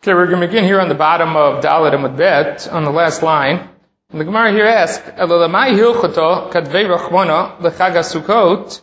Okay, we're going to begin here on the bottom of Dalet Amud Bet, on the last line. And the Gemara here asks, "Elamai hilchoto kadvei rachmana lechag haSukkot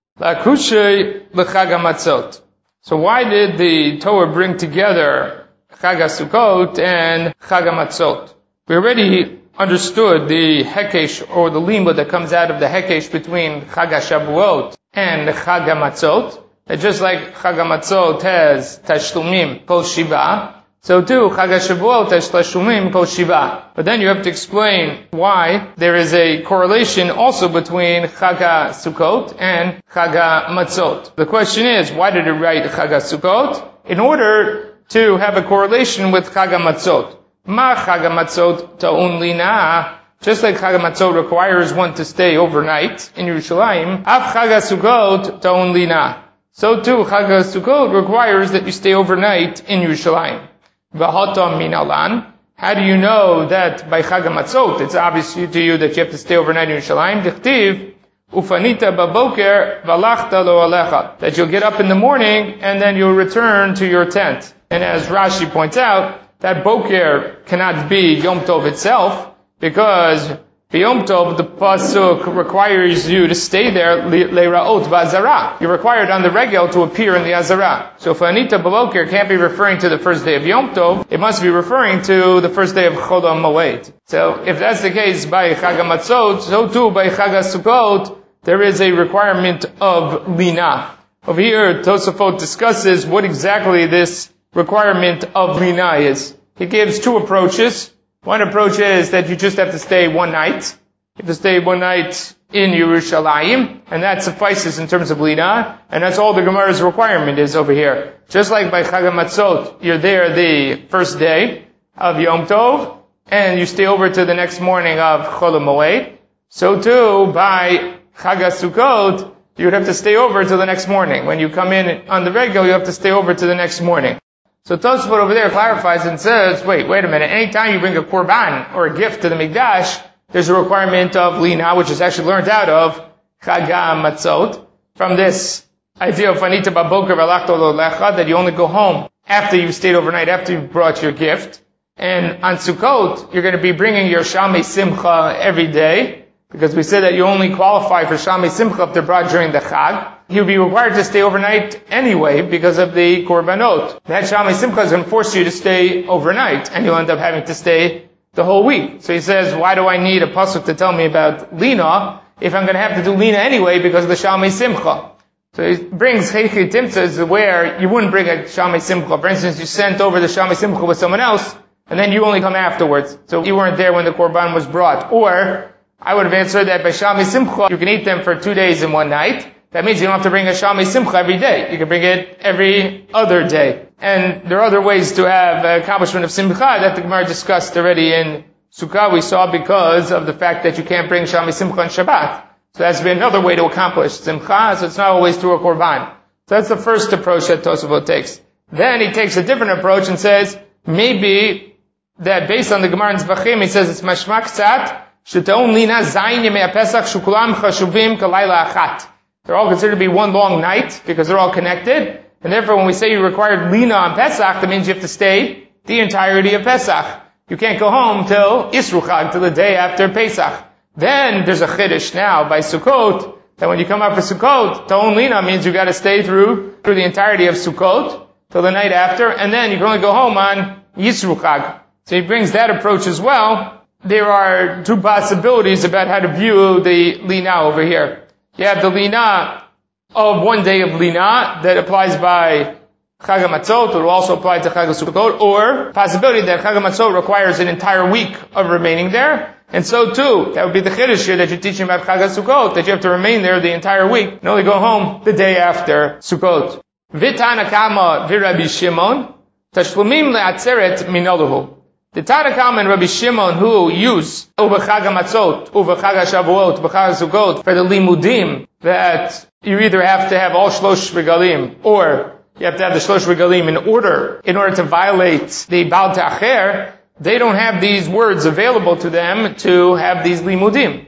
la'akushay lechag hamatzot." So why did the Torah bring together Chag HaSukkot and Chag HaMatzot? We already understood the hekesh, or the limud that comes out of the hekesh between Chag HaShavuot and Chag HaMatzot. That just like Chag HaMatzot has tashlumim kol shiva, so too Chag HaShavuot has tashlumim kol shiva. But then you have to explain why there is a correlation also between Chag HaSukkot and Chag HaMatzot. The question is, why did it write Chag HaSukkot? In order to have a correlation with Chag HaMatzot. Ma Chag HaMatzot ta'un lina. Just like Chag HaMatzot requires one to stay overnight in Yerushalayim, af Chag HaSukkot ta'un lina. So too, Chag HaSukkot requires that you stay overnight in Yerushalayim. V'hatam min alan. How do you know that by Chag HaMatzot, it's obvious to you that you have to stay overnight in Yerushalayim? Dichtiv, ufanita baboker valachta lo alecha. That you'll get up in the morning and then you'll return to your tent. And as Rashi points out, that boker cannot be Yom Tov itself, because Yom Tov, the pasuk requires you to stay there leiraot v'azara. You're required on the regel to appear in the azara. So Fanita Baboker can't be referring to the first day of Yom Tov, it must be referring to the first day of Chol HaMoed. So if that's the case by Chag HaMatzot, so too by Chag HaSukkot, there is a requirement of lina. Over here, Tosafot discusses what exactly this requirement of lina is. He gives two approaches. One approach is that you just have to stay one night. You have to stay one night in Yerushalayim, and that suffices in terms of lina, and that's all the Gemara's requirement is over here. Just like by Chag HaMatzot, you're there the first day of Yom Tov, and you stay over to the next morning of Chol HaMoed. So too, by Chag HaSukkot, you would have to stay over to the next morning. When you come in on the regular, you have to stay over to the next morning. So Tosfot over there clarifies and says, wait a minute, anytime you bring a korban or a gift to the Mikdash, there's a requirement of lina, which is actually learned out of Chag HaMatzot, from this idea of Fanita Baboker V'alachta lo lecha, that you only go home after you've stayed overnight, after you've brought your gift. And on Sukkot, you're going to be bringing your Shamei Simcha every day, because we said that you only qualify for Shamei Simcha if they're brought during the Chag. You'll be required to stay overnight anyway because of the Korbanot. That Shamei Simcha is going to force you to stay overnight, and you'll end up having to stay the whole week. So he says, why do I need a pasuk to tell me about lina if I'm going to have to do lina anyway because of the Shamei Simcha? So he brings Heichi Timtzas where you wouldn't bring a Shamei Simcha. For instance, you sent over the Shamei Simcha with someone else, and then you only come afterwards. So you weren't there when the Korban was brought. Or, I would have answered that by Shamei Simcha, you can eat them for 2 days and 1 night. That means you don't have to bring a Shamei Simcha every day. You can bring it every other day. And there are other ways to have accomplishment of Simcha that the Gemara discussed already in Sukkah. We saw because of the fact that you can't bring Shamei Simcha on Shabbat. So that's been another way to accomplish Simcha, so it's not always through a Korban. So that's the first approach that Tosafot takes. Then he takes a different approach and says, maybe that based on the Gemara in Zvachim, he says it's mashmak tzat, shetaun lina zayin yemei HaPesach shukulam chashuvim kalayla achat. They're all considered to be one long night because they're all connected. And therefore when we say you required lina on Pesach, that means you have to stay the entirety of Pesach. You can't go home till Isru Chag, till the day after Pesach. Then there's a chiddush now by Sukkot, that when you come up for Sukkot, ta'un lina means you gotta stay through the entirety of Sukkot, till the night after, and then you can only go home on Yisru Chag. So he brings that approach as well. There are two possibilities about how to view the lina over here. You have the lina of 1 day of lina that applies by Chag HaMatzot, it will also apply to Chag HaSukkot, or possibility that Chag HaMatzot requires an entire week of remaining there, and so too, that would be the chiddush here that you're teaching about Chag HaSukkot, that you have to remain there the entire week, and only go home the day after Sukkot. V'Tana Kama v'Rabbi Shimon, tashlumim le'atzeret minaluhu. The Tana Kama and Rabbi Shimon who use over Chag HaMatzot, over Chag HaShavuot, over Chag HaSukkot for the limudim, that you either have to have all shlosh regalim, or you have to have the shlosh regalim in order to violate the Baal Ta'acher, they don't have these words available to them to have these limudim.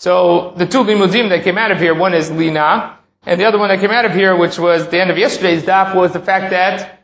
So the two limudim that came out of here, one is lina, and the other one that came out of here, which was the end of yesterday's daf, was the fact that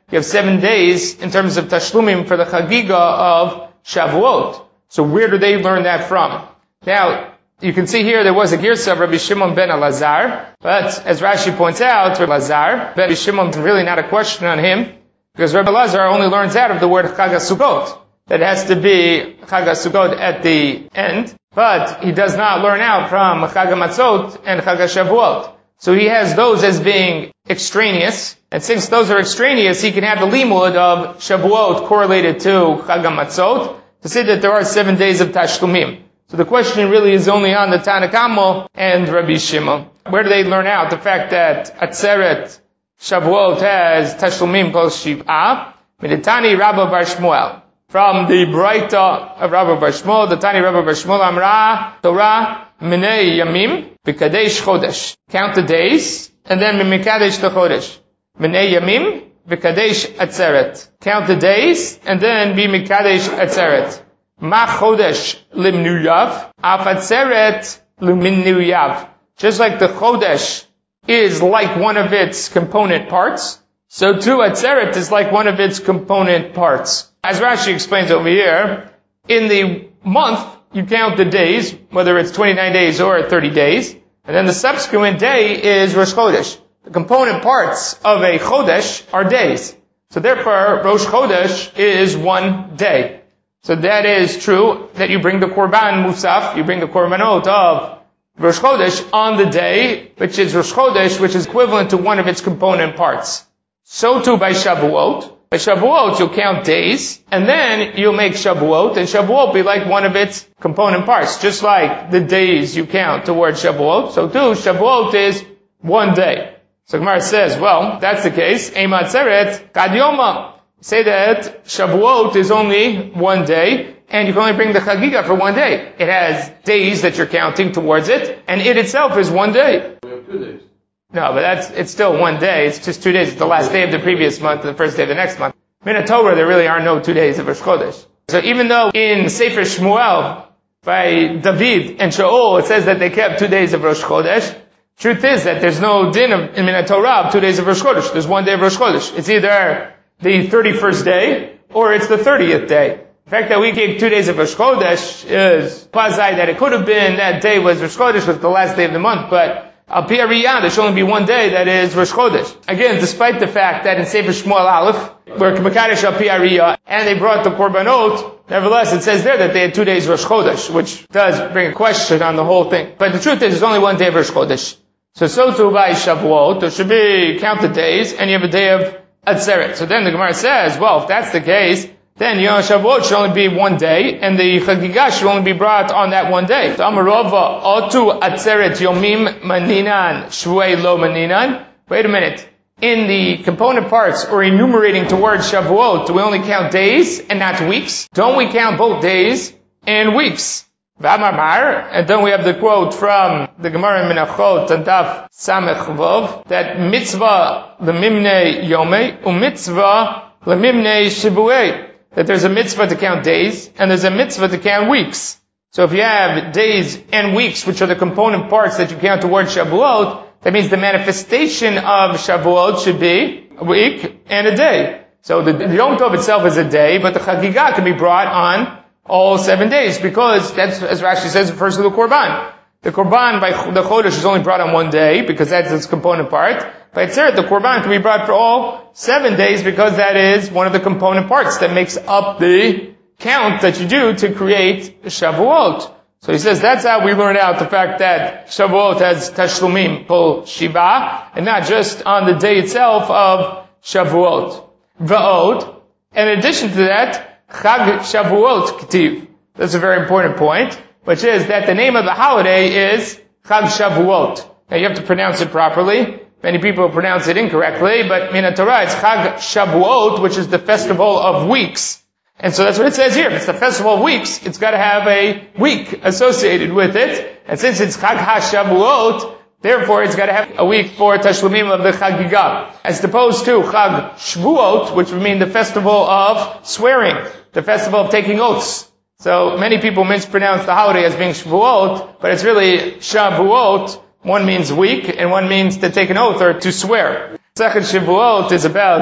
you have 7 days in terms of Tashlumim for the Chagiga of Shavuot. So where do they learn that from? Now, you can see here there was a Girsa of Rabbi Shimon ben Elazar, but as Rashi points out, Rabbi Shimon is really not a question on him, because Rabbi Elazar only learns out of the word Chag HaSukkot, that has to be Chag HaSukkot at the end, but he does not learn out from Chag HaMatzot and Chag HaShavuot. So he has those as being extraneous, and since those are extraneous, he can have the limud of Shavuot correlated to Chag HaMatzot, to say that there are 7 days of Tashlumim. So the question really is only on the Tanna Kamo and Rabbi Shimon. Where do they learn out the fact that Atzeret Shavuot has Tashlumim called Shiv'ah? Miditani Rabba Bar Shmuel. From the Braita of Rabba Bar Shmuel, the Tani Rabba Bar Shmuel Amra, Torah, Minei Yamim, B'kadesh Chodesh. Count the days, and then Mimikadesh to Chodesh. Minei Yamim, B'kadesh Atzeret. Count the days, and then be Mikadesh Atzeret. Ma Chodesh Limnuyav, Af Atzeret Luminuyav. Just like the Chodesh is like one of its component parts, so too Atzeret is like one of its component parts. As Rashi explains over here, in the month, you count the days, whether it's 29 days or 30 days, and then the subsequent day is Rosh Chodesh. The component parts of a Chodesh are days. So therefore, Rosh Chodesh is 1 day. So that is true that you bring the Korban Musaf, you bring the Korbanot of Rosh Chodesh on the day, which is Rosh Chodesh, which is equivalent to one of its component parts. So too by Shavuot. By Shavuot, you'll count days, and then you'll make Shavuot, and Shavuot be like one of its component parts. Just like the days you count towards Shavuot, so too, Shavuot is 1 day. So Gemara says, well, that's the case. Eima Atzeret, Kad Yoma. Say that Shavuot is only 1 day, and you can only bring the Chagiga for 1 day. It has days that you're counting towards it, and it itself is 1 day. We have 2 days. No, but it's still 1 day. It's just 2 days. It's the last day of the previous month and the first day of the next month. In a Torah, there really are no 2 days of Rosh Chodesh. So even though in Sefer Shmuel, by David and Shaul, it says that they kept 2 days of Rosh Chodesh, truth is that there's no din in Min Torah of 2 days of Rosh Chodesh. There's 1 day of Rosh Chodesh. It's either the 31st day, or it's the 30th day. The fact that we gave 2 days of Rosh Chodesh is quasi that it could have been that day was Rosh Chodesh, was the last day of the month, but Al Pi Ariyah, there should only be 1 day that is Rosh Chodesh. Again, despite the fact that in Sefer Shmuel Aleph, where Mekadesh Al Pi Ariyah, and they brought the Korbanot, nevertheless it says there that they had 2 days Rosh Chodesh, which does bring a question on the whole thing. But the truth is, there's only 1 day of Rosh Chodesh. So too by Shavuot, there should be count the days, and you have a day of Atzeret. So then the Gemara says, well, if that's the case, then Yom Shavuot should only be 1 day, and the Chagiga should only be brought on that 1 day. So Amarova, Otu Atzeret Yomim Maninan, Shvuei Lo Maninan. Wait a minute. In the component parts, or enumerating towards Shavuot, do we only count days and not weeks? Don't we count both days and weeks? V'amar, and then we have the quote from the Gemara in Menachot, Tantaf Samech Vov, that mitzvah lemimnei yomei, u'mitzvah lemimnei shibuei. That there's a mitzvah to count days, and there's a mitzvah to count weeks. So if you have days and weeks, which are the component parts that you count towards Shavuot, that means the manifestation of Shavuot should be a week and a day. So the Yom Tov itself is a day, but the Chagiga can be brought on all 7 days, because that's, as Rashi says, refers to the Korban. The Korban by the Chodesh is only brought on 1 day, because that's its component part. By Atzeret, the Korban can be brought for all 7 days, because that is one of the component parts that makes up the count that you do to create Shavuot. So he says that's how we learn out the fact that Shavuot has Tashlumim, Kol Shiva, and not just on the day itself of Shavuot. Va'od. In addition to that, Chag Shavuot K'tiv. That's a very important point, which is that the name of the holiday is Chag Shavuot. Now you have to pronounce it properly. Many people pronounce it incorrectly, but Min Torah it's Chag Shavuot, which is the festival of weeks. And so that's what it says here. If it's the festival of weeks, it's got to have a week associated with it. And since it's Chag HaShavuot, therefore it's got to have a week for Tashlumim of the Chagiga. As opposed to Chag Shvuot, which would mean the festival of swearing, the festival of taking oaths. So many people mispronounce the holiday as being Shvuot, but it's really Shavuot. One means week, and one means to take an oath or to swear. Second Shavuot is about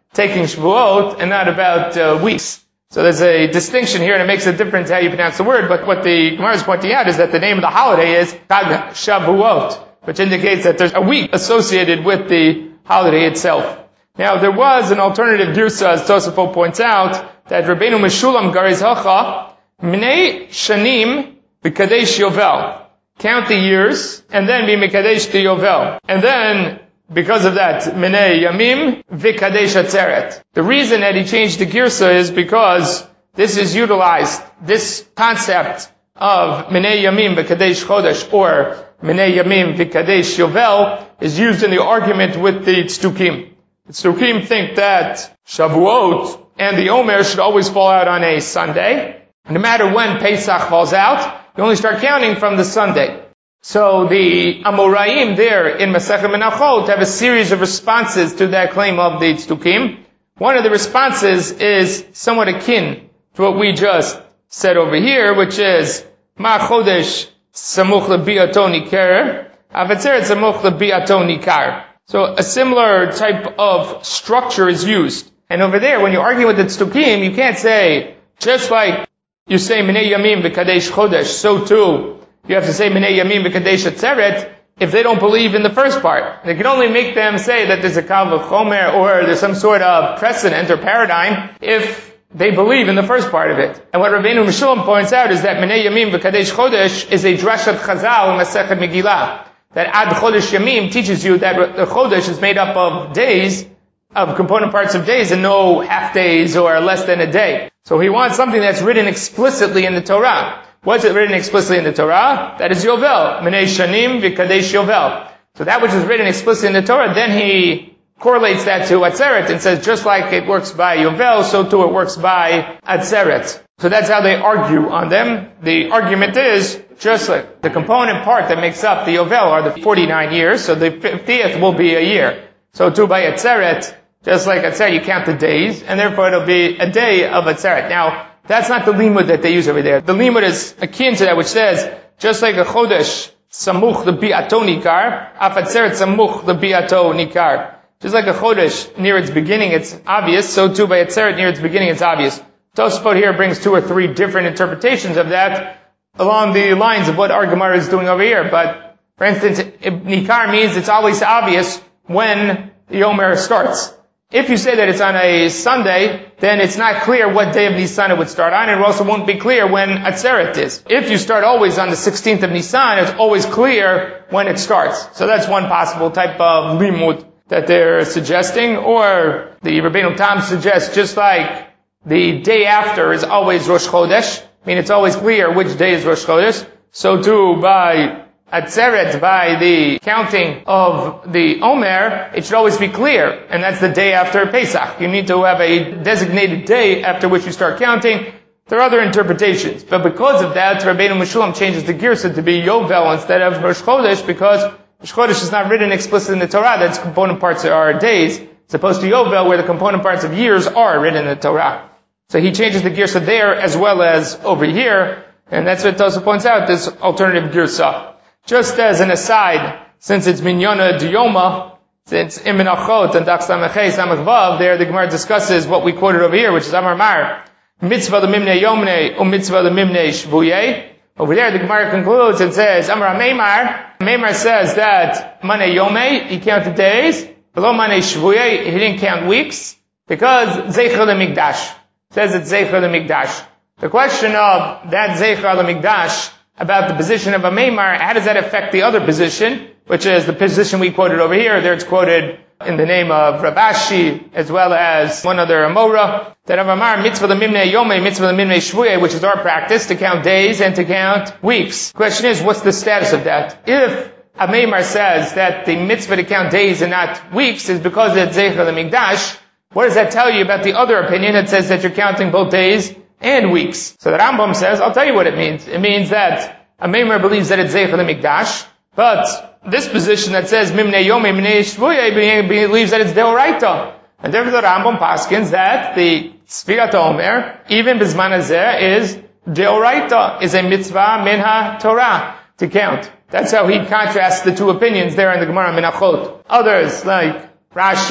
taking Shavuot and not about weeks. So there's a distinction here, and it makes a difference how you pronounce the word. But what the Gemara is pointing out is that the name of the holiday is Chag Shavuot, which indicates that there's a week associated with the holiday itself. Now, there was an alternative girsa, as Tosafot points out, that Rabbeinu Meshulam Gariz Hacha, Minei Shanim V'Kadesh Yovel. Count the years, and then be Mekadesh to Yovel. And then, because of that, Minei Yamim V'Kadesh Atzeret. The reason that he changed the girsa is because this is utilized, this concept of Minei Yamim V'Kadesh Chodesh, or Minei Yamim V'Kadesh Yovel, is used in the argument with the Tzdukim. The Tzdukim think that Shavuot and the Omer should always fall out on a Sunday. No matter when Pesach falls out, you only start counting from the Sunday. So the Amoraim there in Masechet Menachot have a series of responses to that claim of the Tzdukim. One of the responses is somewhat akin to what we just said over here, which is Ma Chodesh Samuch Lebiato Nikar, Avatzeret Samuch Lebiato Nikar. So a similar type of structure is used. And over there, when you argue with the Tzdukim, you can't say, just like you say Minei Yamim V'Kadesh Chodesh, so too you have to say Minei Yamim V'Kadesh Atzeret if they don't believe in the first part. They can only make them say that there's a Kal V'Chomer or there's some sort of precedent or paradigm if they believe in the first part of it. And what Rabbeinu Meshulam points out is that Minei Yamim V'Kadesh Chodesh is a Drashat Chazal in Masechet Megillah. That Ad Chodesh Yamim teaches you that the Chodesh is made up of days, of component parts of days, and no half days or less than a day. So he wants something that's written explicitly in the Torah. What's it written explicitly in the Torah? That is Yovel. Minei Shanim V'Kadesh Yovel. So that which is written explicitly in the Torah, then he correlates that to Atzeret and says, just like it works by Yovel, so too it works by Atzeret. So that's how they argue on them. The argument is, just like the component part that makes up the Yovel are the 49 years, so the 50th will be a year. So too by Atzeret, just like Atzeret, you count the days, and therefore it'll be a day of Atzeret. Now, that's not the limud that they use over there. The limud is akin to that, which says, just like a Chodesh, Samuch Lebiato Nikar, Af Atzeret Samuch Lebiato Nikar. Just like a Chodesh, near its beginning it's obvious, so too by Atzeret, near its beginning it's obvious. Tosafot here brings 2 or 3 different interpretations of that, along the lines of what our Gemara is doing over here. But, for instance, Nikar means it's always obvious when the Omer starts. If you say that it's on a Sunday, then it's not clear what day of Nisan it would start on, and it also won't be clear when Atzeret is. If you start always on the 16th of Nisan, it's always clear when it starts. So that's one possible type of limud that they're suggesting. Or the Rabbeinu Tam suggests, just like the day after is always Rosh Chodesh, I mean it's always clear which day is Rosh Chodesh, so too by Atzeret, by the counting of the Omer, it should always be clear, and that's the day after Pesach. You need to have a designated day after which you start counting. There are other interpretations, but because of that, Rabbeinu Meshulam changes the girsa to be Yovel instead of Rosh Chodesh, because Rosh Chodesh is not written explicitly in the Torah, that its component parts are days, as opposed to Yovel, where the component parts of years are written in the Torah. So he changes the girsa there as well as over here, and that's what Tosafot points out, this alternative girsa. Just as an aside, since it's Minyana Diyoma, since in Menachot and Dach Samachay Samach Vav, there the Gemara discusses what we quoted over here, which is Amar Mar, Mitzvah L'Mimnei Yomnei, Mitzvah L'Mimnei Shvuyei. Over there the Gemara concludes and says, Amar Meimar says that Manei Yomei, he counted days, below Manei Shvuyei, he didn't count weeks, because Zeicher L'Mikdash. Says it's Zeicher L'Mikdash. The question of that Zeicher L'Mikdash, about the position of a Meimar, how does that affect the other position, which is the position we quoted over here. There it's quoted in the name of Rav Ashi, as well as one other Amora, that Amar Mitzvah L'Mimnei Yomei, Mitzvah L'Mimnei Shvuyei, which is our practice, to count days and to count weeks. The question is, what's the status of that? If a Meimar says that the mitzvah to count days and not weeks is because it's Zeicher L'Mikdash, what does that tell you about the other opinion that says that you're counting both days and weeks? So the Rambam says, I'll tell you what it means. It means that a Meimar believes that it's Zeicher L'Mikdash, but this position that says Mimnei Yomei, Mimnei Shvuyei believes that it's Deoraita. And therefore the Rambam paskins that the Sfirat Omer, even Bizman Hazeh, is Deoraita, is a mitzvah minha Torah to count. That's how he contrasts the 2 opinions there in the Gemara Menachot. Others, like Rashi,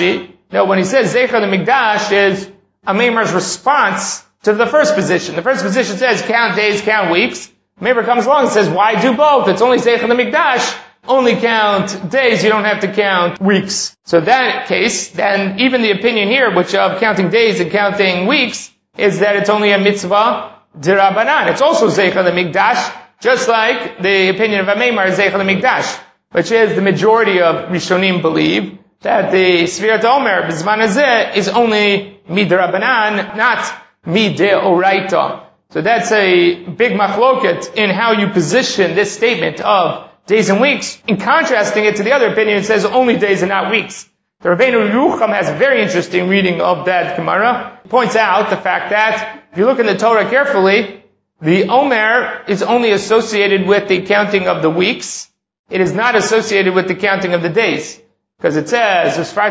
No, when he says Zeicha L'Mikdash is a Meimer's response to the first position. The first position says count days, count weeks. Meimer comes along and says, why do both? It's only Zeicha L'Mikdash. Only count days, you don't have to count weeks. So that case, then even the opinion here, which of counting days and counting weeks, is that it's only a mitzvah d'Rabbanan. It's also Zeicha L'Mikdash, just like the opinion of Ameimar is Zeicha L'Mikdash, which is the majority of Rishonim believe that the Sfirat Omer, B'zman Hazeh, is only midrabanan, not mideoraita. So that's a big machloket in how you position this statement of days and weeks. In contrasting it to the other opinion, it says only days and not weeks. The Rabbeinu Yerucham has a very interesting reading of that Gemara. He points out the fact that if you look in the Torah carefully, the Omer is only associated with the counting of the weeks. It is not associated with the counting of the days. Because it says, Sheva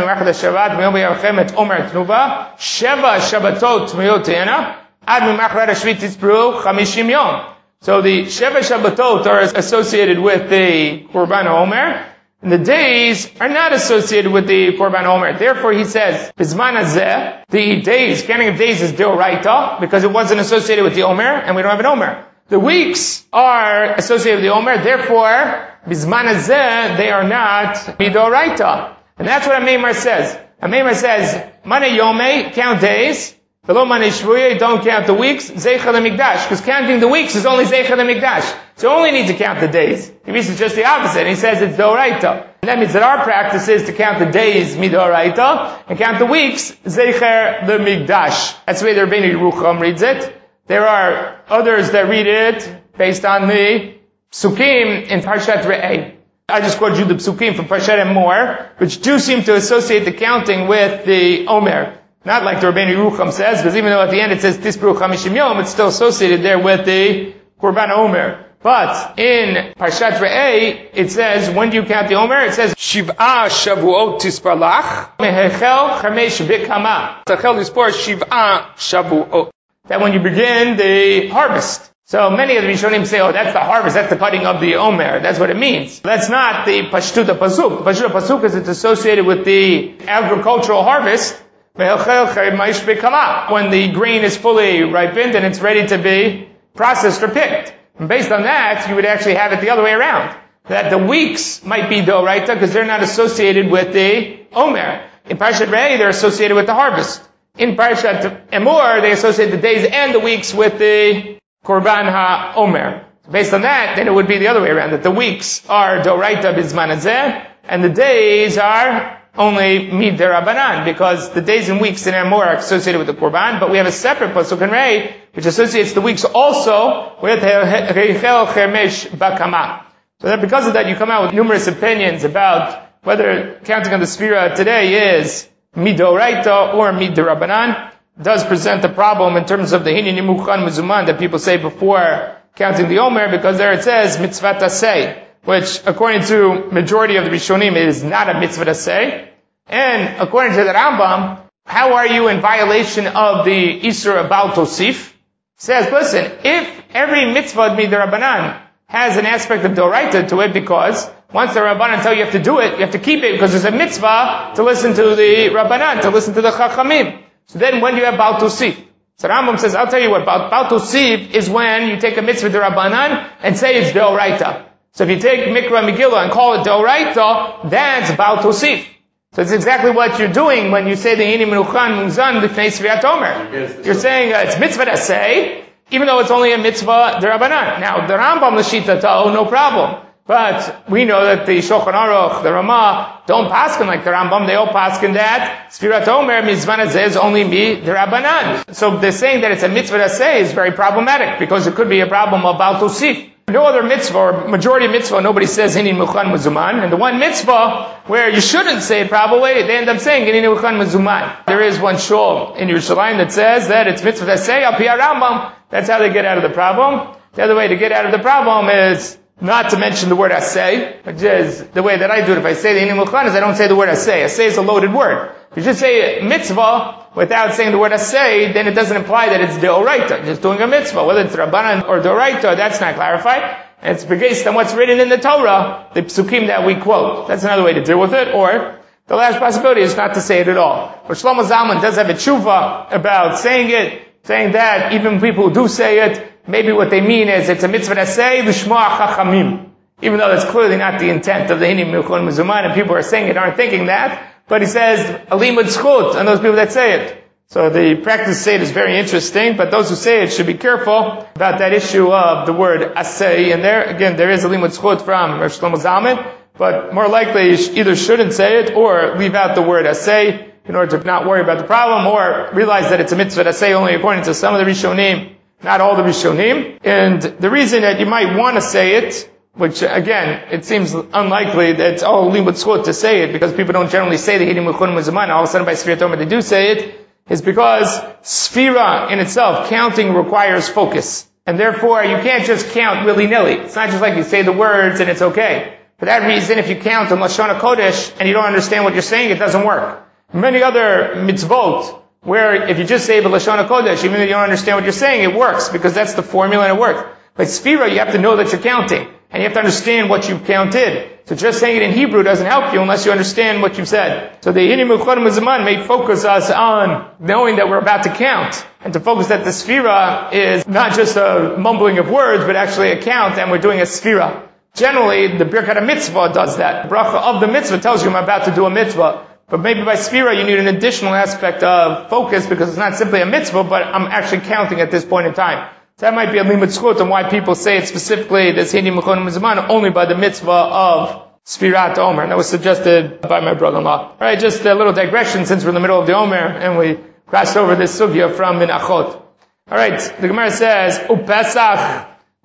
Shabbatot Tmeyotena, Ad Mimachrat Hashvit Titzbru Chamishim Yom. So the Sheva Shabbatot are associated with the Korban Omer, and the days are not associated with the Korban Omer. Therefore, he says, Bizman Hazeh, the days, counting of days is Deoraita, because it wasn't associated with the Omer, and we don't have an Omer. The weeks are associated with the Omer, therefore, Bizman Hazeh, they are not Midoraita. And that's what Ameimar says. Ameimar says, Mane Yome, count days, Velo Mane Shvuye, don't count the weeks, Zeicha L'Mikdash, because counting the weeks is only Zeicha L'Mikdash. So you only need to count the days. He means it's just the opposite, and he says it's Doraita. And that means that our practice is to count the days Midoraita, and count the weeks Zeicha L'Mikdash. That's the way the Rabbeinu Yerucham reads it. There are others that read it based on the Psukim in Parshat Re'eh. I just quoted you the Psukim from Parshat Emor, which do seem to associate the counting with the Omer. Not like the Rabbeinu Yerucham says, because even though at the end it says Tisbru Chamishim Yom, it's still associated there with the Korban Omer. But in Parshat Re'eh, it says, when do you count the Omer? It says, Shiv'a Shavuot Tisparlach, Mehechel Chamesh Bikama. Techel Yispor Shiv'a Shavuot. That when you begin the harvest. So many of the Rishonim say, oh, that's the harvest, that's the cutting of the Omer. That's what it means. That's not the Pashtut Pasuk. The Pashtut Pasuk is it's associated with the agricultural harvest. When the grain is fully ripened and it's ready to be processed or picked. And based on that, you would actually have it the other way around. That the weeks might be Doraita because they're not associated with the Omer. In Parshat Re'eh, they're associated with the harvest. In Parshat Emor, they associate the days and the weeks with the Korban HaOmer. Based on that, then it would be the other way around, that the weeks are Doraita Bizman Hazeh, and the days are only Mid Derabanan, because the days and weeks in Emor are associated with the Korban, but we have a separate Pasuk in Re'eh, which associates the weeks also with Reichel Chermesh Bakama. So that because of that, you come out with numerous opinions about whether counting on the Sfira today is Midoraita or Midirabanan. Does present a problem in terms of the Hini Nimuchan Muzuman that people say before counting the Omer, because there it says Mitzvat Aseh, which according to majority of the Rishonim it is not a Mitzvat Aseh. And according to the Rambam, how are you in violation of the Isur Baal Tosif? Says, listen, if every mitzvah Midirabanan has an aspect of Doraita to it, because once the Rabbanan tell you have to do it, you have to keep it, because there's a mitzvah to listen to the Rabbanan, to listen to the Chachamim. So then when do you have Baal Tosif? So Rambam says, I'll tell you what, Baal Tosif is when you take a mitzvah D'Rabbanan and say it's Deoraita. So if you take Mikra Megillah and call it Deoraita, that's Baal Tosif. So it's exactly what you're doing when you say the Hini Menuchan Muzan B'fnei Sfiyat Omer. You're saying it's mitzvah to say, even though it's only a mitzvah D'Rabbanan. Now, the Rambam L'shita Ta'o, no problem. But we know that the Shulchan Aruch, the Ramah, don't paskin like the Rambam. They all paskin that Sfirat Omer Mizman Hazeh is only mi D'Rabbanan. So they're saying that it's a mitzvah to say is very problematic, because it could be a problem of Baal Tosif. No other mitzvah, or majority mitzvah, nobody says Hinin Muchan Muzuman. And the one mitzvah where you shouldn't say it probably, they end up saying Hinin Muchan Muzuman. There is one shul in Yerushalayim that says that it's mitzvah to say Al Pi Rambam. That's how they get out of the problem. The other way to get out of the problem is not to mention the word asay, which is the way that I do it. If I say the Hinin Muchan, is I don't say the word asay. Asay is a loaded word. If you just say mitzvah without saying the word asay, then it doesn't imply that it's deoraita, just doing a mitzvah. Whether it's rabbanan or deoraita, that's not clarified. And it's based on what's written in the Torah, the psukim that we quote. That's another way to deal with it. Or the last possibility is not to say it at all. But Shlomo Zalman does have a tshuva about saying it, saying that even people who do say it, maybe what they mean is it's a mitzvah to say l'shmoa chachamim, even though that's clearly not the intent of the Hinim Milchon Mezuman, and people who are saying it aren't thinking that. But he says alimud zchut, and those people that say it. So the practice to say it is very interesting, but those who say it should be careful about that issue of the word asay. And there, again, there is alimud zchut from Rosh Shlomo Zalman, but more likely you either shouldn't say it or leave out the word asay in order to not worry about the problem, or realize that it's a mitzvah to say only according to some of the Rishonim, not all the Rishonim. And the reason that you might want to say it, which again, it seems unlikely that it's all limud zchut to say it, because people don't generally say the Hidim Milchon Mezuman, all of a sudden by Sfirat Omer they do say it, is because Sfira in itself, counting, requires focus. And therefore, you can't just count willy-nilly. It's not just like you say the words and it's okay. For that reason, if you count in Lashon HaKodesh and you don't understand what you're saying, it doesn't work. Many other mitzvot, where if you just say the Lashon HaKodesh, even though you don't understand what you're saying, it works, because that's the formula and it works. But Sfira, you have to know that you're counting, and you have to understand what you've counted. So just saying it in Hebrew doesn't help you unless you understand what you've said. So the Hinim Milchon Mezuman may focus us on knowing that we're about to count, and to focus that the Sfira is not just a mumbling of words, but actually a count, and we're doing a Sfira. Generally, the Birkat HaMitzvah does that. The bracha of the mitzvah tells you I'm about to do a mitzvah. But maybe by Sfira you need an additional aspect of focus, because it's not simply a mitzvah, but I'm actually counting at this point in time. So that might be a limud zchut, and why people say it specifically, this Hinim Milchon Mezuman, only by the mitzvah of Sfirat Omer. And that was suggested by my brother-in-law. Alright, just a little digression since we're in the middle of the Omer, and we crossed over this sugya from Menachot. Alright, the Gemara says, Upesach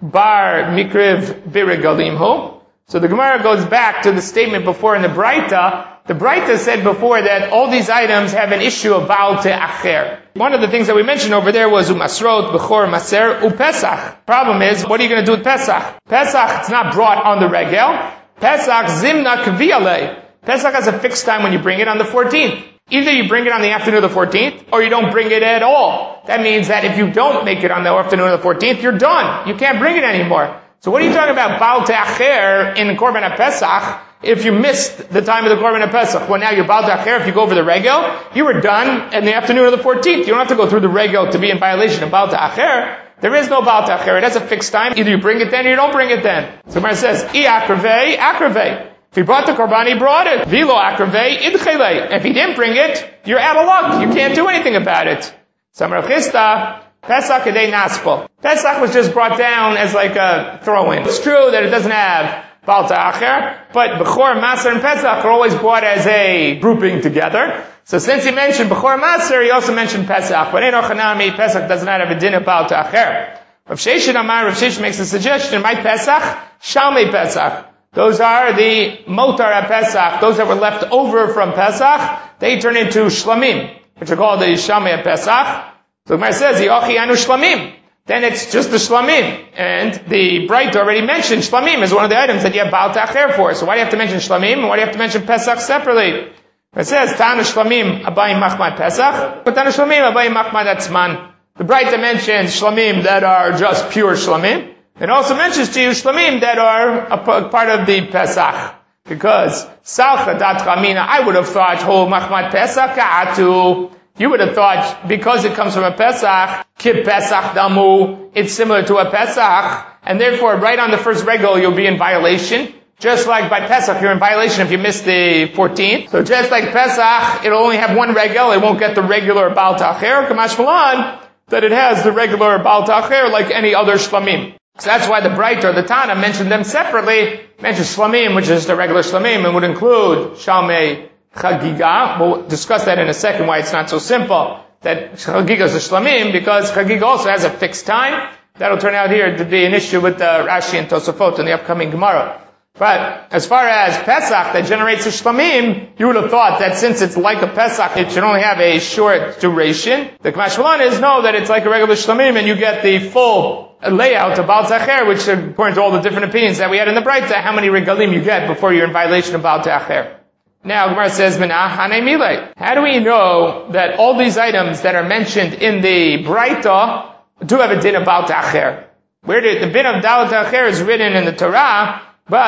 bar mikriv birigalimho. So the Gemara goes back to the statement before in the Braita. The Braita said before that all these items have an issue of Baal Te'acher. One of the things that we mentioned over there was Umasrot, Bechor, Maser, Upesach. Problem is, what are you going to do with Pesach? Pesach, it's not brought on the regel. Pesach, Zimna Kviale. Pesach has a fixed time when you bring it on the 14th. Either you bring it on the afternoon of the 14th, or you don't bring it at all. That means that if you don't make it on the afternoon of the 14th, you're done. You can't bring it anymore. So what are you talking about Baal Te'acher in Korban HaPesach if you missed the time of the Korban HaPesach? Well, now you're Baal Te'acher if you go over the regel. You were done in the afternoon of the 14th. You don't have to go through the regel to be in violation of Baal Te'acher. There is no Baal Te'acher. It has a fixed time. Either you bring it then or you don't bring it then. So Gemara says, I akrevei, akrevei. If he brought the Korban, he brought it. Vilo akrevei, idchelei. If he didn't bring it, you're out of luck. You can't do anything about it. Samar Chista, Pesach Edei Naspel. Pesach was just brought down as like a throw-in. It's true that it doesn't have Baal Te'acher, but Bechor, Maser, and Pesach are always brought as a grouping together. So since he mentioned Bechor Maser, he also mentioned Pesach. But in Ochanami, Pesach does not have a din of Baal Te'acher. Rav Sheshet Amar, Rav Sheshet makes a suggestion, my Pesach, Shalmei Pesach. Those are the Motar at Pesach. Those that were left over from Pesach, they turn into Shlamim, which are called the Shalmei at Pesach. So the Gemara says, Yochi anu shlamim. Then it's just the shlamim. And the Braita already mentioned shlamim is one of the items that you have Baal Te'acher for. So why do you have to mention shlamim? And why do you have to mention Pesach separately? It says, Tana shlamim abayim machmad Pesach, but Tana shlamim abayim machmad atzman. The Braita mentions shlamim that are just pure shlamim. It also mentions to you shlamim that are a part of the Pesach. Because, Salcha dat chamina, I would have thought, whole machmad Pesach ka'atu. You would have thought, because it comes from a Pesach, Ki Pesach Damu, it's similar to a Pesach, and therefore right on the first regel you'll be in violation. Just like by Pesach, you're in violation if you miss the 14th. So just like Pesach, it'll only have one regel, it won't get the regular Baal Te'acher, Kamash Malan, that it has the regular Baal Te'acher like any other Shlamim. So that's why the Braita or the Tana mentioned them separately, mentioned Shlamim, which is the regular Shlamim, and would include Shalmei Chagiga. We'll discuss that in a second, why it's not so simple that Chagiga is a Shlamim, because Chagiga also has a fixed time. That'll turn out here to be an issue with Rashi and Tosafot in the upcoming Gemara. But as far as Pesach that generates a Shlamim, you would have thought that since it's like a Pesach, it should only have a short duration. The Kamash Malan is that it's like a regular Shlamim and you get the full layout of Baal Te'acher, which according to all the different opinions that we had in the Braita, how many regalim you get before you're in violation of Baal Te'acher. Now, Gemara says, how do we know that all these items that are mentioned in the Braita do have a din of Baal Te'acher? Where did the din of Baal Te'acher is written in the Torah, but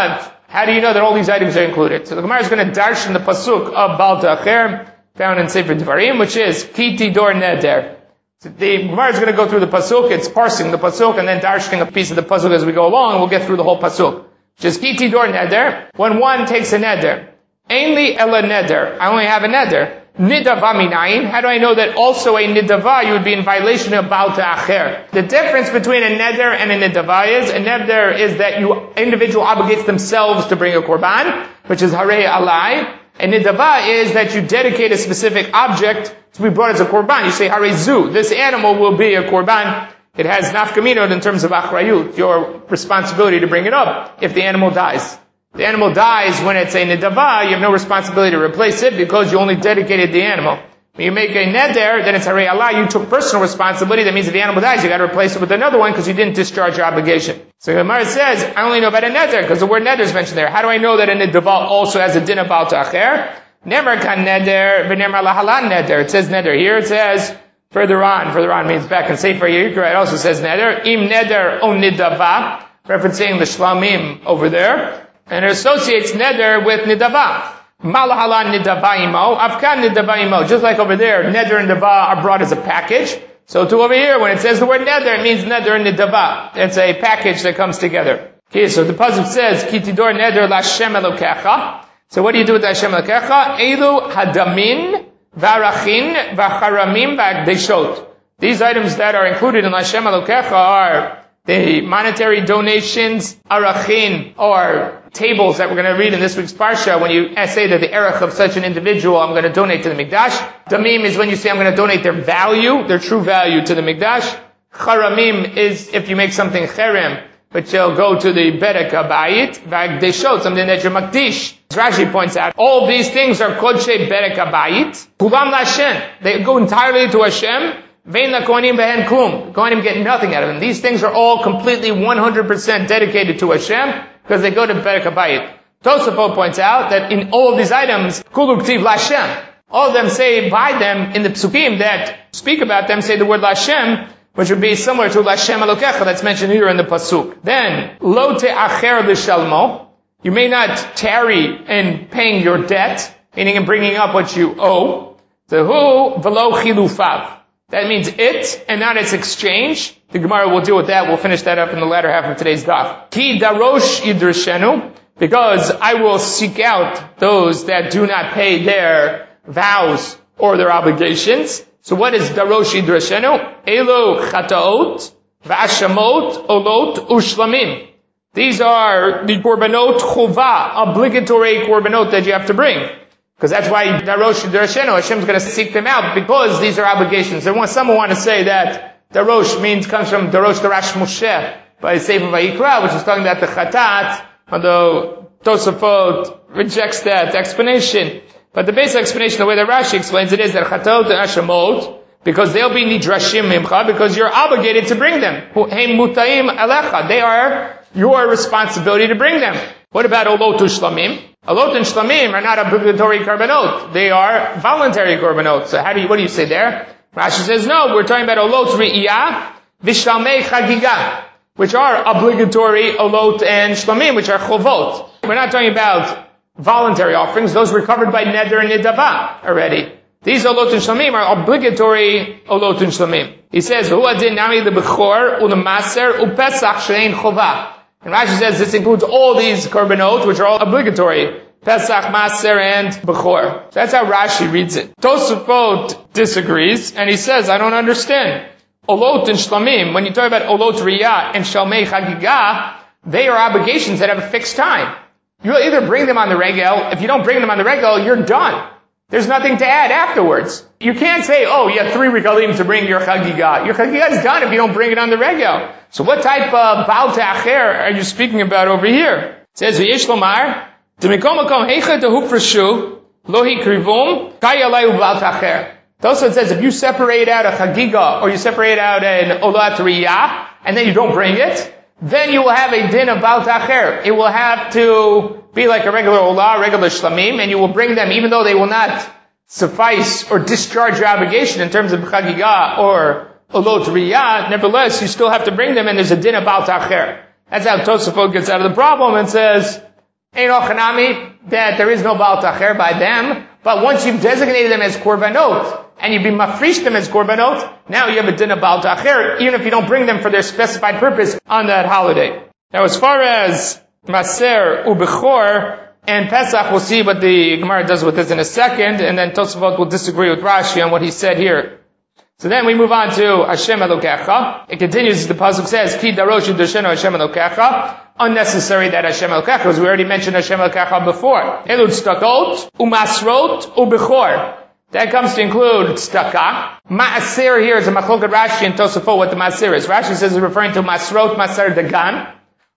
How do you know that all these items are included? So the Gemara is going to darshan the pasuk of Baal Ta'acher, found in Sefer Devarim, which is Ki Tidor Neder. So the Gemara is going to go through the pasuk, it's parsing the pasuk, and then darshaning a piece of the pasuk as we go along, and we'll get through the whole pasuk. Just Ki Tidor Neder, when one takes a neder. Ainli Ela Neder, I only have a neder. Nidava minayin, how do I know that also a nidava, you would be in violation of Baal Ta'acher? The difference between a neder and a nidava is, a neder is that individual obligates themselves to bring a korban, which is harei alai. A nidava is that you dedicate a specific object to be brought as a korban. You say harei zu, this animal will be a korban. It has nafkaminot in terms of achrayut, your responsibility to bring it up if the animal dies. The animal dies when it's a nidava, you have no responsibility to replace it because you only dedicated the animal. When you make a neder, then it's harei alai, you took personal responsibility. That means if the animal dies, you got to replace it with another one because you didn't discharge your obligation. So the Gemara says, I only know about a neder because the word neder is mentioned there. How do I know that a nidava also has a din of Baal Ta'acher? Nemer kan neder, v'nemer lahalan neder. It says neder here. It says further on means back in Sefer Yikra. It also says neder. Im neder o nidava, referencing the shlamim over there. And it associates neder with nidava. Malahalan nidavaimo, afkan nidavaimo. Just like over there, neder and nidava are brought as a package. So too over here, when it says the word neder, it means neder and nidava. It's a package that comes together. Okay, so the pasuk says, Ki tidor neder l'Hashem Elokecha. So what do you do with Hashem Elokecha? Elu hadamin v'arachin v'charamim v'agdeshot. These items that are included in Hashem Elokecha are the monetary donations, arachin, or tables that we're going to read in this week's parsha. When you say that the erech of such an individual, I'm going to donate to the mikdash. Damim is when you say I'm going to donate their value, their true value to the mikdash. Charamim is if you make something cherem, but you'll go to the berek habayit. V'agdeshot, something that you're makdish. As Rashi points out, all these things are kodshe berek habayit. Kulam l'Hashem. They go entirely to Hashem. Vein lakohanim behen klum. Kohanim get nothing out of them. These things are all completely 100% dedicated to Hashem because they go to berek habayit. Tosafot points out that in all of these items, kulu ktiv l'Hashem. All of them say by them in the psukim that speak about them say the word l'Hashem, which would be similar to l'Hashem Elokecha that's mentioned here in the pasuk. Then lo te'acher l'shalmo. You may not tarry in paying your debt, meaning in bringing up what you owe. Tehu v'lo chilufav. That means it, and not its exchange. The Gemara will deal with that. We'll finish that up in the latter half of today's daf. Ki darosh yidrishenu, because I will seek out those that do not pay their vows or their obligations. So what is darosh yidrishenu? Elo chataot, v'ashamot, olot, ushlamim. These are the korbanot chova, obligatory korbanot that you have to bring. Because that's why darosh yidrishenu, Hashem's going to seek them out because these are obligations. Someone want to say that darosh comes from darosh darash Moshe by Sefer Vayikra, which is talking about the chatat, although Tosafot rejects that explanation. But the basic explanation, the way that Rashi explains it, is that chatot and ashamot, because they'll be nidrashim mimcha, because you're obligated to bring them. Heim mutaim alecha. They are your responsibility to bring them. What about olot u'shlamim? Olot and shlamim are not obligatory korbanot. They are voluntary korbanot. So what do you say there? Rashi says, no, we're talking about olot re'iyah, v'shlamei chagiga, which are obligatory olot and shlamim, which are chovot. We're not talking about voluntary offerings. Those were covered by neder and nidava already. These olot and shlamim are obligatory olot and shlamim. He says, Hu adin nami lebechor u'lemaser u'pesach she'ein chovah. And Rashi says this includes all these korbanot, which are all obligatory. Pesach, Maser, and Bechor. So that's how Rashi reads it. Tosafot disagrees, and he says, I don't understand. Olot and Shlamim, when you talk about Olot Riyah and Shalmei Chagigah, they are obligations that have a fixed time. You'll either bring them on the regel. If you don't bring them on the regel, you're done. There's nothing to add afterwards. You can't say, oh, you have 3 regalim to bring your Chagigah. Your Chagigah is done if you don't bring it on the regel. So what type of Baal Ta'acher are you speaking about over here? It says, V'yesh lomar, T'mikom makom heicha tehu freshu, lo hikrivum, kayalayu Baal Ta'acher. Also it says, if you separate out a Chagigah, or you separate out an Olat Riyah, and then you don't bring it, then you will have a din of Baal Ta'acher. It will have to be like a regular Olah, regular Shlamim, and you will bring them, even though they will not suffice or discharge your obligation in terms of Chagigah or Olot Riyah, nevertheless, you still have to bring them, and there's a din of Baal Ta'acher. That's how Tosafot gets out of the problem and says, Ein ochanami, that there is no Baal Tacher by them, but once you've designated them as korbanot, and you've been mafrish them as korbanot, now you have a din of Baal Tacher, even if you don't bring them for their specified purpose on that holiday. Now as far as Maser Ubechor and Pesach, we'll see what the Gemara does with this in a second, and then Tosafot will disagree with Rashi on what he said here. So then we move on to Hashem Elokecha. It continues, the pasuk says, Ki darosh yidoshenu Hashem Elokecha. Unnecessary that Hashem Elokecha, because we already mentioned Hashem Elokecha before. Elud stakot, umasrot, ubechor. That comes to include tzedakah. Ma'aser here is a machloket Rashi and Tosafot what the ma'aser is. Rashi says it's referring to masrot, maser dagan,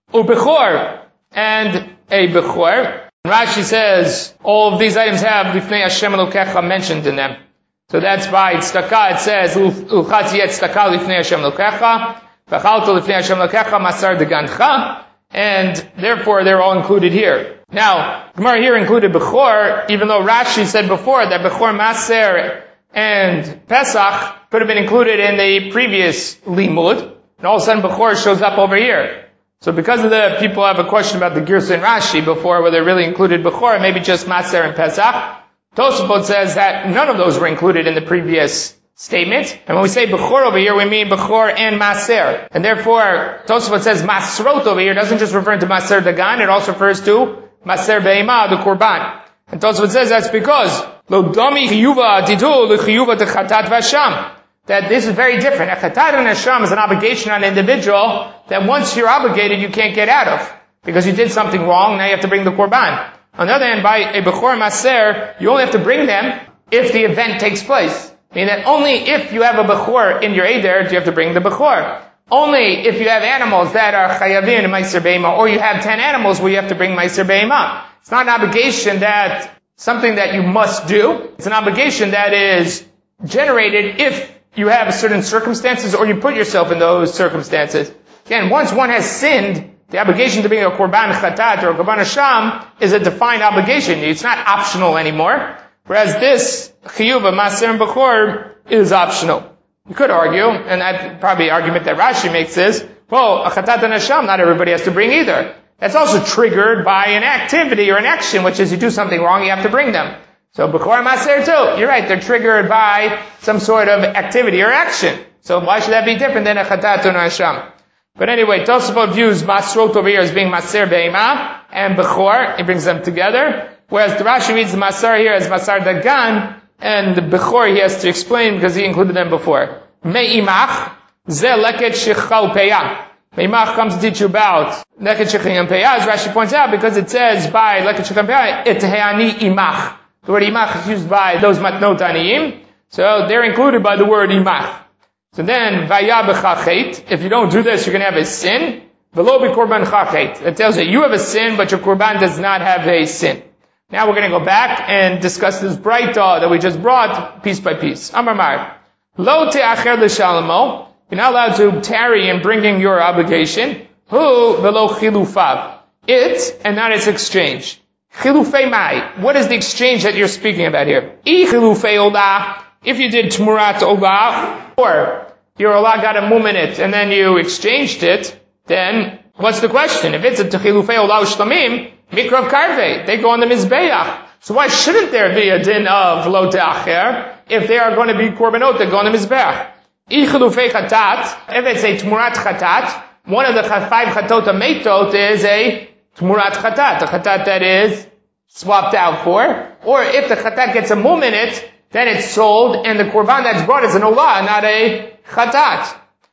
ubechor, and a bechor. Rashi says all of these items have lifnei Hashem Elokecha mentioned in them. So that's by tzedakah. It says ulchatz yet tzedakah lifnei Hashem Elokecha, v'chalto lifnei Hashem Elokecha maser dagancha, and therefore they're all included here. Now, Gemara here included Bechor, even though Rashi said before that Bechor, Maser, and Pesach could have been included in the previous Limud, and all of a sudden Bechor shows up over here. So because of the people have a question about the Girsa and Rashi before, whether it really included Bechor, maybe just Maser and Pesach, Tosafot says that none of those were included in the previous statement. And when we say Bechor over here, we mean Bechor and Maser. And therefore, Tosafot says Masrot over here doesn't just refer to Maser Dagan, it also refers to Maser Be'ema, the Korban. And Tosafot says that's because Lo Domi Chiyuva Titu L'Chiyuva T'Chatat V'Hasham. That this is very different. A Chatat and Hasham is an obligation on an individual that once you're obligated, you can't get out of. Because you did something wrong, now you have to bring the Korban. On the other hand, by a Bechor Maser, you only have to bring them if the event takes place. Meaning that only if you have a Bechor in your Eider do you have to bring the Bechor. Only if you have animals that are Chayavin and Meiser Be'ema, or you have 10 animals where you have to bring Meiser Be'ema. It's not an obligation that, something that you must do. It's an obligation that is generated if you have certain circumstances or you put yourself in those circumstances. Again, once one has sinned, the obligation to bring a Korban Chatat or a Korban Hasham is a defined obligation. It's not optional anymore. Whereas this Chiyuv of Maser and Bechor is optional. You could argue, and that probably the argument that Rashi makes is, well, a Chatat and Hasham, not everybody has to bring either. That's also triggered by an activity or an action, which is you do something wrong, you have to bring them. So Bechor and Maser too, you're right, they're triggered by some sort of activity or action. So why should that be different than a Chatat and a Hasham? But anyway, Tosafot views Masrot over here as being Maser Be'ema and Bechor. He brings them together. Whereas the Rashi reads the Masar here as Masar Dagan, and the Bechor he has to explain because he included them before. Me'imach, ze leket shechal peyah. Me'imach comes to teach you about leket shechal peyah, as Rashi points out, because it says by leket shechal peyah, et he'ani imach. The word imach is used by those matnot aniyim, so they're included by the word imach. So then, vaya b'chachet, if you don't do this, you're going to have a sin. V'lo b'korban chachet. It tells you you have a sin, but your korban does not have a sin. Now we're going to go back and discuss this Braita that we just brought piece by piece. Amar Mar. Lo te'acher l'shalamo. You're not allowed to tarry in bringing your obligation. Hu velo chilufav. It, and not its exchange. Chilufei mai. What is the exchange that you're speaking about here? I chilufei olah. If you did tmurat olah, or your olah got a mum in it, and then you exchanged it, then what's the question? If it's a chilufei olah u'shlamim, Mikrav Karve, they go on the Mizbeach. So why shouldn't there be a din of Lo Te'acher if they are going to be Korbanot that go on the Mizbeach? Ichilufei Chatat, if it's a Tmurat Chatat, one of the 5 Chatot HaMeitot is a Tmurat Chatat, a Chatat that is swapped out for. Or if the Chatat gets a mum in it, then it's sold and the Korban that's brought is an Olah, not a Chatat.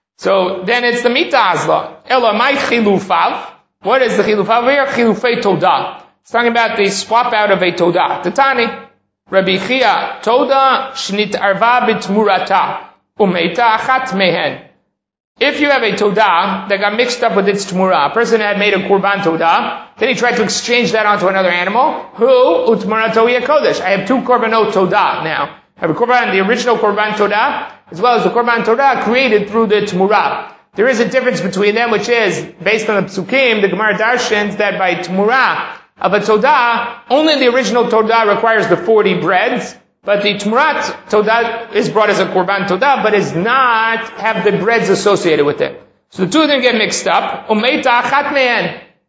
So then it's the Mita Azla. Ela Mai Chilufav. What is the chilufav here? Chilufei todah. It's talking about the swap out of a todah. Tatani. Rabbi Chia, todah shnit arva b'tmurata. Umeita achat mehen. If you have a todah that got mixed up with its tmura, a person had made a korban todah, then he tried to exchange that onto another animal, who utmurato yakodesh. I have 2 korbanot todah now. I have a korban, the original korban todah, as well as the korban todah created through the tmura. There is a difference between them, which is, based on the psukim, the Gemara darshans, that by tmura of a todah, only the original todah requires the 40 breads, but the tmurat todah is brought as a korban todah, but is not have the breads associated with it. So the two of them get mixed up. Umeita achat me'en.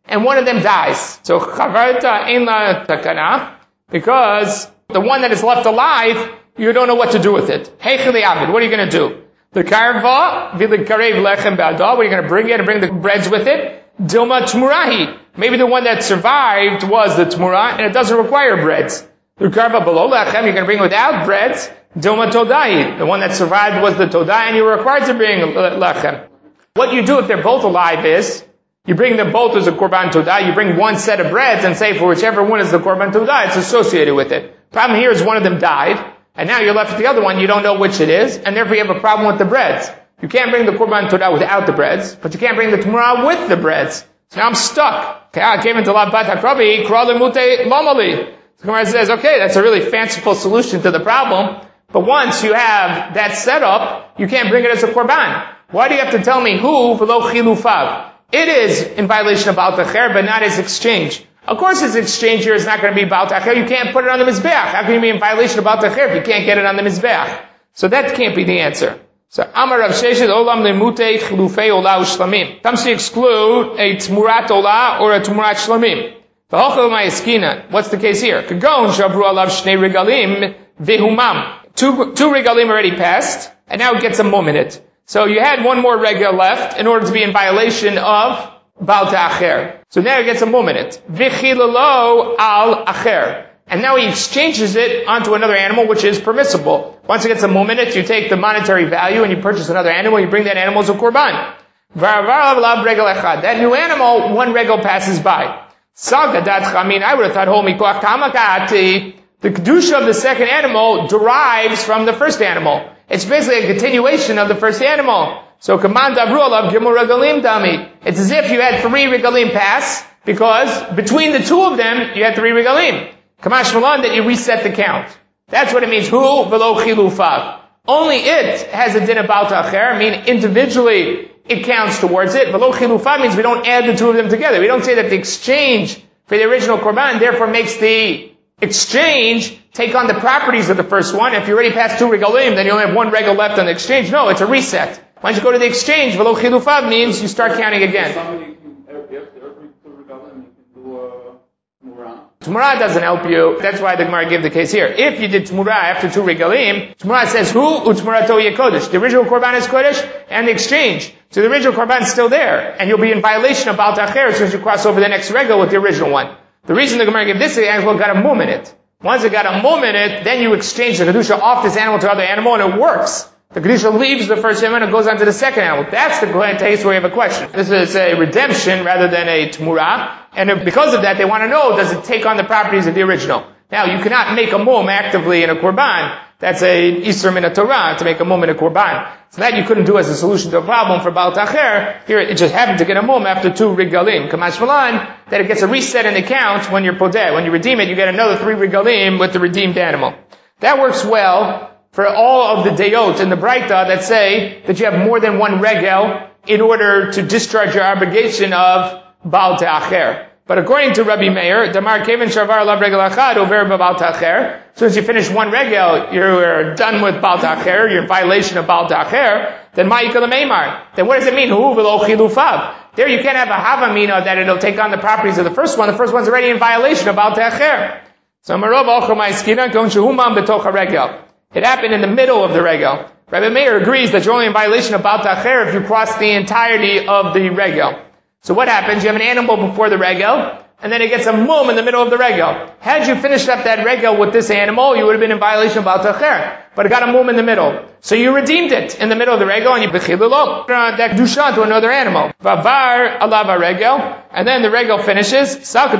and one of them dies. So chavarta ein la takana, because the one that is left alive, you don't know what to do with it. Heicheli abed, what are you going to do? The karva v'lekarev lechem ba'adal, what are you going to bring it and bring the breads with it? Dilma tmurahi. Maybe the one that survived was the tmura, and it doesn't require breads. The karva below lechem, you're going to bring without breads. Dilma todahi. The one that survived was the todai, and you were required to bring lechem. What you do if they're both alive is, you bring them both as a korban todah, you bring one set of breads and say for whichever one is the korban todah, it's associated with it. Problem here is one of them died, and now you're left with the other one, you don't know which it is, and therefore you have a problem with the breads. You can't bring the korban todah without the breads, but you can't bring the tumrah with the breads. So now I'm stuck. Okay, I came into la bat hakrabi, krali mute lamali. The Gemara says, okay, that's a really fanciful solution to the problem, but once you have that setup, you can't bring it as a korban. Why do you have to tell me who v'lo chilufav? It is in violation of Baal Tacher, but not his exchange. Of course his exchange here is not going to be Baal Tacher. You can't put it on the Mizbeach. How can you be in violation of Baal Tacher if you can't get it on the Mizbeach? So that can't be the answer. So Amar Rav Sheshet olam lemute chilufei olah u'shlamim. Comes to exclude a tmurat olah or a tmurat shlamim. V'hochel ma'eskina. What's the case here? Kagon shabru alav shnei regalim vehumam. Two regalim already passed, and now it gets a mum in it. So you had one more regel left in order to be in violation of Baal Ta'acher. So now he gets a mum in it. V'chilalo al acher. And now he exchanges it onto another animal, which is permissible. Once it gets a mum in it, you take the monetary value and you purchase another animal, you bring that animal as a korban. That new animal, one regel passes by. I would have thought, the kedusha of the second animal derives from the first animal. It's basically a continuation of the first animal. So, command dabru alav gimel regalim dami. It's as if you had 3 regalim pass, because between the two of them, you had 3 regalim. Kamash malan, that you reset the count. That's what it means. Hu v'lo chilufav. Only it has a din about ta'acher. I mean, individually, it counts towards it. V'lo chilufav means we don't add the two of them together. We don't say that the exchange for the original korban therefore makes the exchange take on the properties of the first one. If you already passed 2 regalim, then you only have 1 regel left on the exchange. No, it's a reset. Once you go to the exchange, v'lo chilufav means you start counting again. Tmurah doesn't help you. That's why the Gemara gave the case here. If you did Tmurah after 2 regalim, Tmurah says who? Utmurato yekodesh. The original korban is kodesh, and the exchange. So the original korban is still there, and you'll be in violation of Baal Ta'acher as soon as you cross over the next regel with the original one. The reason the Gemara gave this example, it got a mum in it. Once it got a mum in it, then you exchange the kedusha off this animal to other animal, and it works. The kedusha leaves the first animal and goes on to the second animal. That's the case where you have a question. This is a redemption rather than a tmurah, and because of that, they want to know, does it take on the properties of the original? Now, you cannot make a mum actively in a korban. That's a Isser min Torah, to make a mum in a korban. So that you couldn't do as a solution to a problem for Baal Ta'acher. Here, it just happened to get a mum after 2 regalim. Kamash malan, that it gets a reset in the count when you're podeh. When you redeem it, you get another 3 regalim with the redeemed animal. That works well for all of the deyot in the Braita that say that you have more than 1 regel in order to discharge your obligation of Baal Ta'acher. But according to Rabbi Meir, Damar Kevin Shavar Lav Regel Achad Over Baal Ta'acher. As soon as you finish 1 regel, you're done with Baal Ta'acher, you're in violation of Baal Ta'acher. Then Ma'ikal Meimar. Then what does it mean? Hu v'lo chilufav. There you can't have a havamina that it'll take on the properties of the first one. The first one's already in violation of Baal Ta'acher. So Marov Ochel Ma'eskina Gon Shehumam B'toch Regel. It happened in the middle of the regel. Rabbi Meir agrees that you're only in violation of Baal Ta'acher if you cross the entirety of the regel. So what happens? You have an animal before the regel, and then it gets a mum in the middle of the regel. Had you finished up that regel with this animal, you would have been in violation of Baal Ta'acher. But it got a mum in the middle. So you redeemed it in the middle of the regel, and you bechilelo that kedusha to another animal. Vavar alava regel, and then the regel finishes. Since the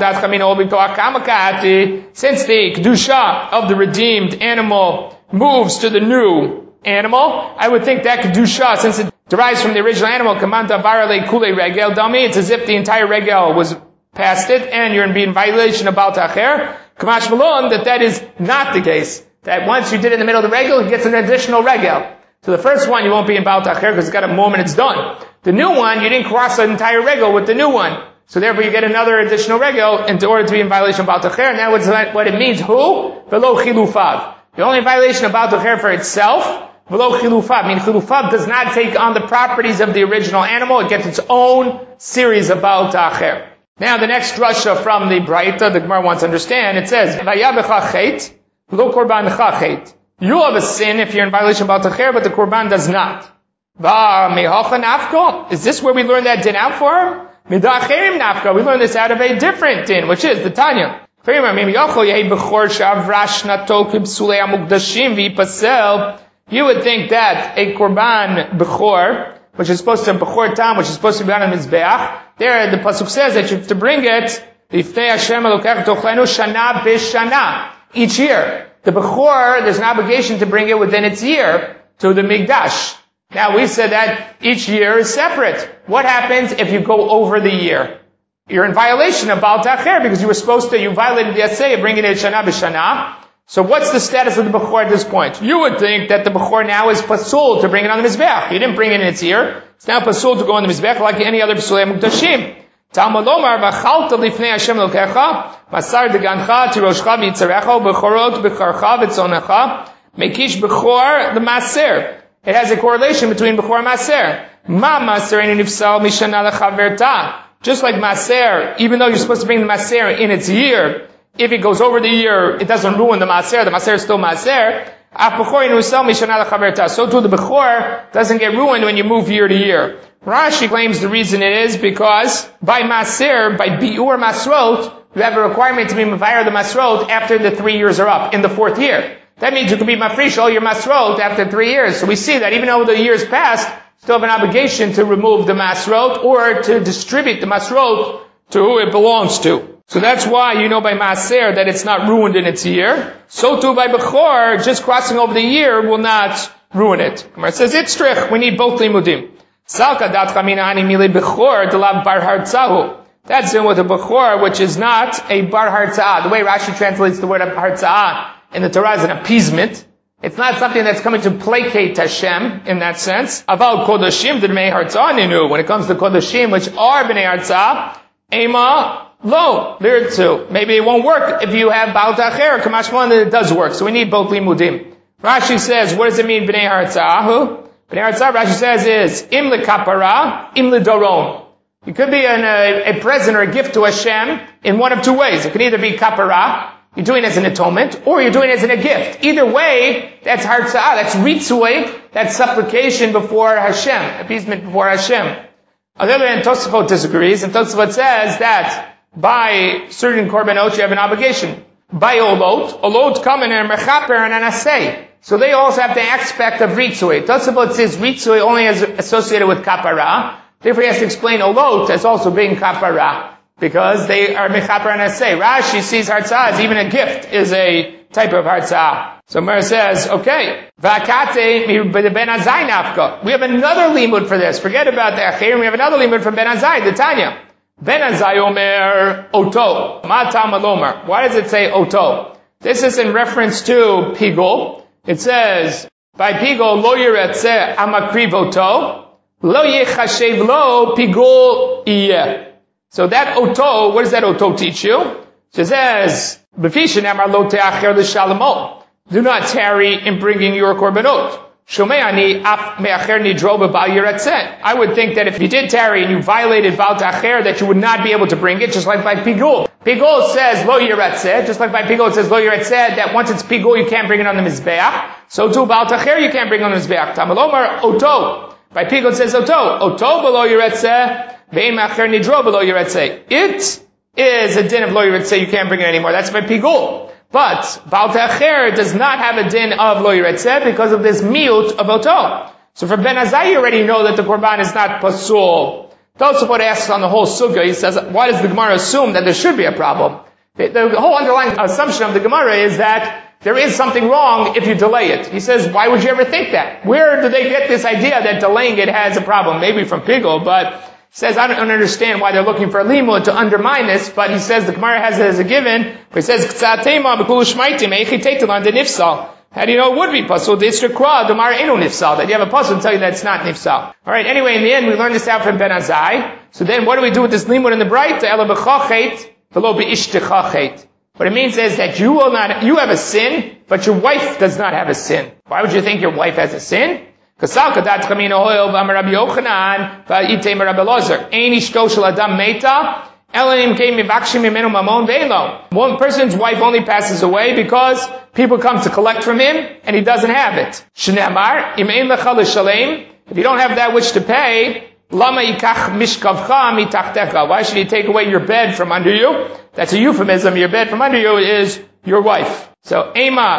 kedusha of the redeemed animal moves to the new animal, I would think that kedusha, since it derives from the original animal, kamanta barale kule regel dami, it's as if the entire regel was past it, and you're in violation of Baal Ta'acher. Kamash malon, that is not the case. That once you did it in the middle of the regel, it gets an additional regel. So the first one, you won't be in Baal Ta'acher because it's got a mum and it's done. The new one, you didn't cross the entire regel with the new one. So therefore you get another additional regel in order to be in violation of Baal Ta'acher, and that's what it means. Who? V'lo chilufav. The only violation of Baal Ta'acher for itself, v'lo chilufav. I mean, chilufav does not take on the properties of the original animal. It gets its own series of Baal Ta'acher. Now the next drasha from the Braita, the Gemara wants to understand, it says, Vayabecha chet, lo korban chet. You have a sin if you're in violation of Baal Tacher, but the korban does not. Is this where we learn that din out for? We learn this out of a different din, which is the Tanya. You would think that a korban bechor, which is supposed to bechor tam, which is supposed to be on a mizbeach, there the pasuk says that you have to bring it each year. The bechor, there's an obligation to bring it within its year to the mikdash. Now we said that each year is separate. What happens if you go over the year? You're in violation of Baal Tacher because you violated the Aseh of bringing it Shana B'Shana. So what's the status of the Bechor at this point? You would think that the Bechor now is pasul to bring it on the Mizbeach. You didn't bring it in its year. It's now pasul to go on the Mizbeach like any other Psulei Mukdashim. Talmud Lomar, v'chalta lifnei Hashem Elokecha, masar degancha tiroshcha v'yitzarecha, b'chorot b'charcha v'tzonecha, mekish Bechor the Maser. It has a correlation between Bechor and Maser. Ma Maser einu nifsal mishana lechaverta. Just like Maser, even though you're supposed to bring the Maser in its year, if it goes over the year, it doesn't ruin the Maser is still Maser. So too the Bechor doesn't get ruined when you move year to year. Rashi claims the reason it is because by Maser, by Bi'ur Masrot, you have a requirement to be Mavayar the Masrot after the 3 years are up, in the 4th year. That means you can be Mafrish all your Masrot after 3 years. So we see that even though the years passed, still have an obligation to remove the masrot or to distribute the masrot to who it belongs to. So that's why you know by Maser that it's not ruined in its year. So too by Bechor, just crossing over the year will not ruin it. It says Itzrich, we need both limudim. Salka dat chamina hani mili Bechor delav bar hartzahu. That's in with a Bechor, which is not a bar hartzah. The way Rashi translates the word hartzah in the Torah is an appeasement. It's not something that's coming to placate Hashem in that sense. Aval kodashim d'bnei hartzah ninu. When it comes to kodashim, which are bnei hartzah, ema lo lirtzu. Maybe it won't work if you have Baal Tacher. Kamashman, that it does work. So we need both limudim. Rashi says, what does it mean bnei hartzah? Bnei hartzah, Rashi says, is im lekapara, im ledoron. It could be a present or a gift to Hashem in one of two ways. It could either be kapara, you're doing it as an atonement, or you're doing it as a gift. Either way, that's hartzah, that's ritzui, that's supplication before Hashem, appeasement before Hashem. On the other hand, Tosafot disagrees, and Tosafot says that by certain korbanot you have an obligation. By olot come in a mechaper and an asay. So they also have the aspect of ritzui. Tosafot says ritzui only is associated with kapara. Therefore he has to explain olot as also being kapara, because they are mechaper and asay. Rashi sees hartzah as even a gift is a type of hartzah. So Mer says, okay, v'akate ben azai nafka. We have another limud for this. Forget about the achirim. We have another limud from Ben Azai, the Tanya. Ben Azai omer oto. Ma tam alomer. Why does it say oto? This is in reference to pigul. It says, by pigul lo yiretzeh amakriv oto, lo yechashev lo pigul iyeh. So that oto, what does that oto teach you? It says, do not tarry in bringing your korbanot. I would think that if you did tarry and you violated Baal Tacher, that you would not be able to bring it, just like by pigul. Pigul says lo yiratzeh, just like by pigul it says lo yiratzeh, that once it's pigul you can't bring it on the mizbeach. So too Baal Tacher you can't bring it on the mizbeach. Tamalomar oto. By pigul it says oto. Oto below yiratzeh. It is a din of lo yiretzeh, you can't bring it anymore. That's by pigul. But Baal Tacher does not have a din of lo yiretzeh because of this miut of oto. So for Ben Azai you already know that the korban is not pasul. Tosafot asks on the whole sugya, he says, why does the Gemara assume that there should be a problem? The whole underlying assumption of the Gemara is that there is something wrong if you delay it. He says, why would you ever think that? Where do they get this idea that delaying it has a problem? Maybe from pigul, but says, I don't understand why they're looking for a limud to undermine this, but he says the Gemara has it as a given, but he says, how do you know it would be pasul? That you have a pasul to tell you that it's not nifsal. Alright, anyway, in the end, we learned this out from Ben Azai. So then, what do we do with this limud in the bright? What it means is that you have a sin, but your wife does not have a sin. Why would you think your wife has a sin? If your One person's wife only passes away because people come to collect from him and he doesn't have it. If you don't have that which to pay, why should he take away your bed from under you? That's a euphemism. Your bed from under you is your wife. So,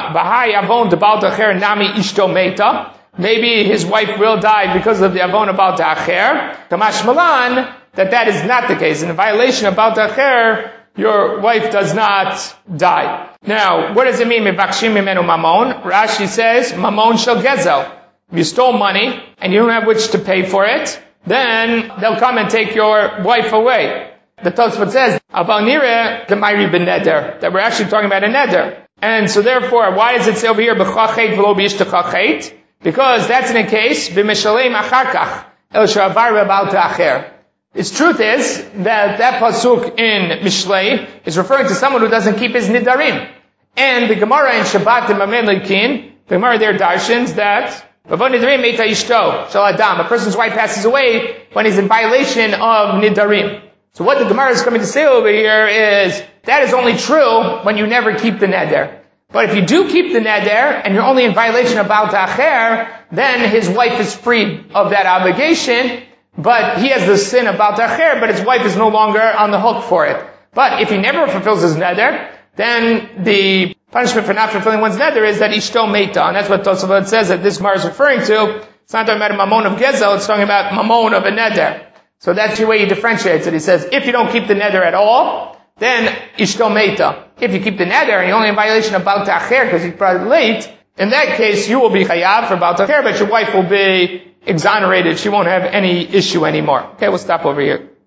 maybe his wife will die because of the avon about the acher. Kamash malan, that is not the case. In a violation about the acher, your wife does not die. Now, what does it mean? Rashi says, mamon shel gezel. If you stole money and you don't have which to pay for it, then they'll come and take your wife away. The Tosfot says, Aval nireh demayri beneder, that we're actually talking about a neder. And so therefore, why does it say over here, b'chachet v'lo b'ishtachachet? Because that's in a case, b'mishalem acharkach, el shavar b'bal ta'acher. Its truth is that pasuk in Mishlei is referring to someone who doesn't keep his nidarim. And the Gemara in Shabbat and Mamen Leikin, the Gemara there darshans that a person's wife passes away when he's in violation of nidarim. So what the Gemara is coming to say over here is that is only true when you never keep the neder. But if you do keep the neder and you're only in violation of Baal Ta'acher, then his wife is freed of that obligation. But he has the sin of Baal Ta'acher, but his wife is no longer on the hook for it. But if he never fulfills his neder, then the punishment for not fulfilling one's neder is that ishto meita. And that's what Tosafot says that this Gemara is referring to. It's not talking about a mamon of gezel, it's talking about mamon of a neder. So that's the way he differentiates it. He says, if you don't keep the neder at all, then ishto meita. If you keep the neder and you're only in violation of Baal Ta'acher because you brought it late, in that case you will be chayav for Baal Ta'acher, but your wife will be exonerated. She won't have any issue anymore. Okay, we'll stop over here.